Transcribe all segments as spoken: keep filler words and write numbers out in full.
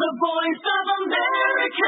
The Voice of America.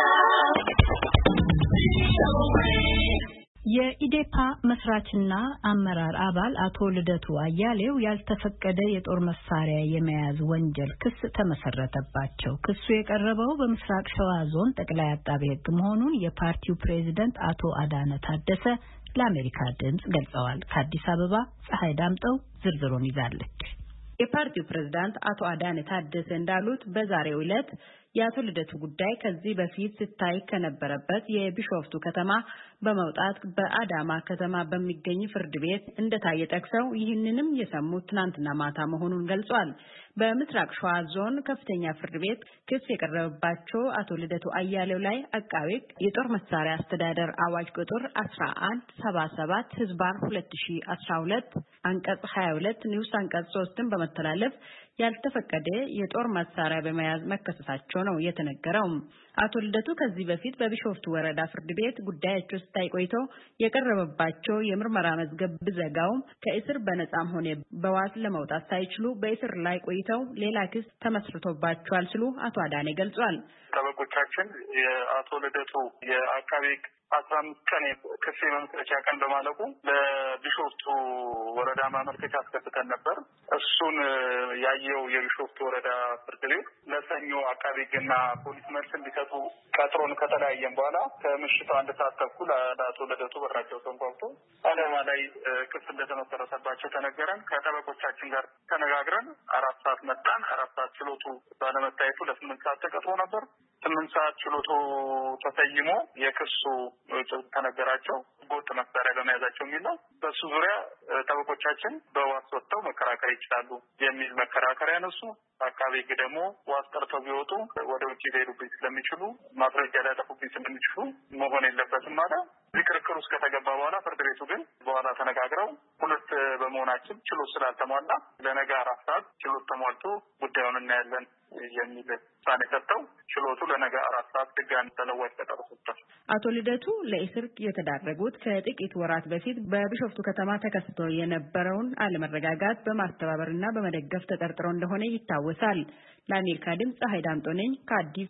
የኢዴፓ መስራችና አመራር አባል አቶ ልደቱ አያሌው ያልተፈቀደ የጦር መሳሪያ የመያዝ ወንጀል ክስ ተመሰረተባቸው። ክሱ የቀረበው በምስራቅ ሸዋ ዞን ጠቅላይ አቃቤ ሕግ መሆኑን የፓርቲው ፕሬዝዳንት አቶ አዳነ ታደሰ ለአሜሪካ ድምጽ ገልጸዋል። ከአዲስ አበባ ፀሐይ ዳምጠው ዝርዝሩን ይዛለች። የፓርቲው ፕሬዝዳንት አቶ አዳነ ታደሰ እንዳሉት በዛሬው ዕለት የአቶ ልደቱ ጉዳይ ከዚህ በፊት ሲታይ ከነበረበት የቢሾፍቱ ከተማ በመውጣት በአዳማ ከተማ በሚገኝ ፍርድ ቤት እንደታየ ጠቅሰው ይህንንም የሰሙት ትናንትና ማታ መሆኑን ገልጿል። በምስራቅ ሸዋ ዞን ከፍተኛ ፍርድ ቤት ክስ የቀረበባቸው አቶ ልደቱ አያሌው ላይ አቃቤ ሕግ የጦር መሳሪያ አስተዳደር አዋጅ ቁጥር አስራ አንድ ሰባ ሰባት ህዝባር ሁለት ሺህ አስራ ሁለት አንቀጽ ሀያ ሁለት ንዑስ አንቀጽ ሶስትን በመተላለፍ ያልተፈቀደ የጦር መሳሪያ በመያዝ መከሰሳቸው ነው የተነገረው። አቶ ልደቱ ከዚህ በፊት በቢሾፍቱ ወረዳ ፍርድ ቤት ጉዳያቸው ሲታይ ቆይቶ የቀረበባቸው የምርመራ መዝገብ ብዘጋውም ከእስር በነጻም ሆነ በዋስ ለመውጣት ሳይችሉ በእስር ላይ ቆይተው ሌላ ክስ ተመስርቶባቸዋል ሲሉ አቶ አዳኔ ገልጿል። ጠበቆቻችን የአቶ ልደቱ የአቃቤ አስራ አምስት ቀን ክስ የመመስረቻ ቀን በማለቁ ለቢሾፍቱ ወረዳ ማመልከቻ አስገብተን ነበር። እሱን ያየው የቢሾፍቱ ወረዳ ፍርድ ቤት ለሰኞ አቃቤ ሕግና ፖሊስ መልስ እንዲሰጡ ቀጥሮን ከተለያየን በኋላ ከምሽቱ አንድ ሰዓት ተኩል አቶ ልደቱ በራቸው ተንኳኩቶ አዳማ ላይ ክስ እንደተመሰረተባቸው ተነገረን። ከጠበቆቻችን ጋር ተነጋግረን አራት ሰዓት መጣን። አራት ሰዓት ችሎቱ ባለመታየቱ ለስምንት ሰዓት ተቀጥሮ ነበር። ስምንት ሰዓት ችሎቱ ተሰይሞ የክሱ ጭብጥ ተነገራቸው። ህገወጥ መሳሪያ በመያዛቸው የሚል ነው። በሱ ዙሪያ ጠበቆቻችን በዋስ ወጥተው መከራከር ይችላሉ የሚል መከራከሪያ ነሱ። አቃቤ ሕግ ደግሞ ዋስ ጠርተው ቢወጡ ወደ ውጭ ሊሄዱብኝ ስለሚችሉ ማስረጃ ሊያጠፉብኝ ስለሚችሉ መሆን የለበትም ማለት እዚህ ክርክር ውስጥ ከተገባ በኋላ ፍርድ ቤቱ ግን በኋላ ተነጋግረው ሁለት በመሆናችን ችሎት ስላልተሟላ ለነገ አራት ሰዓት ችሎት ተሟልቶ ጉዳዩን እናያለን የሚል ውሳኔ ሰጥተው ችሎቱ ለነገ አራት ሰዓት ድጋሚ ተለዋጭ ቀጠሮ ሰጥቷል። አቶ ልደቱ ለእስር የተዳረጉት ከጥቂት ወራት በፊት በቢሾፍቱ ከተማ ተከስቶ የነበረውን አለመረጋጋት በማስተባበርና በመደገፍ ተጠርጥረው እንደሆነ ይታወሳል። ለአሜሪካ ድምጽ ፀሐይ ዳምጦ ነኝ ከአዲስ